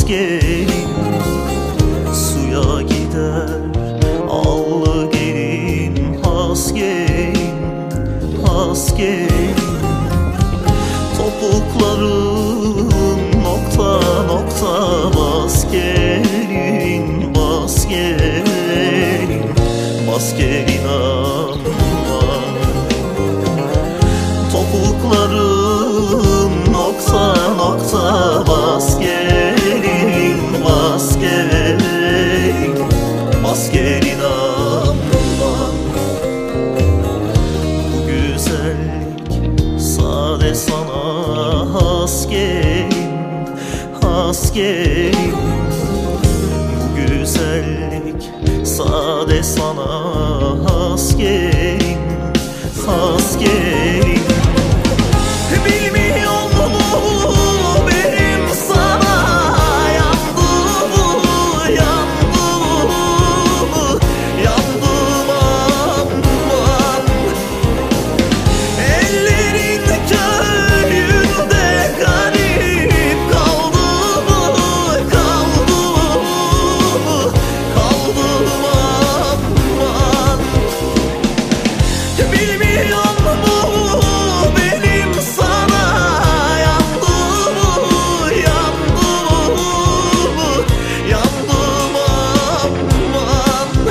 gelin. Suya gider allı gelin, has gelin, has gelin. Topukların nokta nokta, bas gelin, bas gelin, bas gelin aman. Topukların nokta nokta, bas gelin, bas gelin, bas gelin aman. Bu güzellik sade sana has gelin, has gelin. Bu güzellik sade sana has gelin, has gelin. Bilmiyor mu benim sana yandım, yandım, yandım aman. Ellerin köyünde garip kaldım, kaldım, kaldım aman. Bilmiyor mu benim sana yandım, yandım, yandım aman.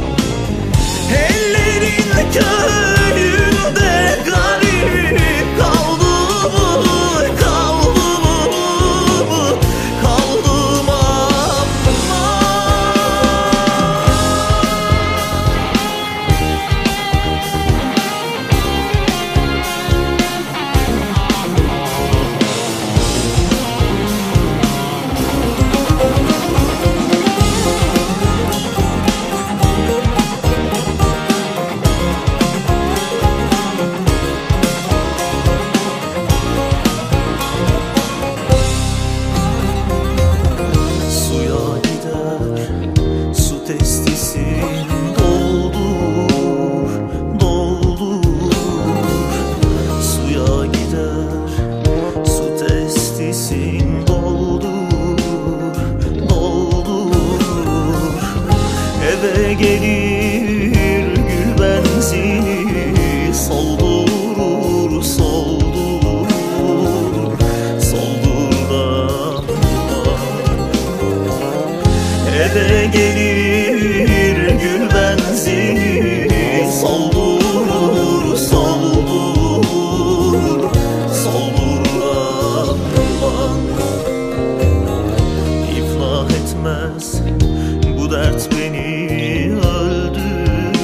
Ellerin köyünde garip kaldım, kaldım, kaldım aman. Suya gider su testisin, doldur, doldur. Suya gider su testisin, doldur, doldur. Eve gelir gül benzini, soldurur, soldurur, soldurur. Eve gelir gül benzini, soldurur, soldurur, soldurur aman. İflah etmez bu dert beni, öldür,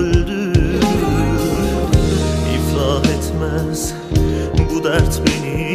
öldür. İflah etmez bu dert beni,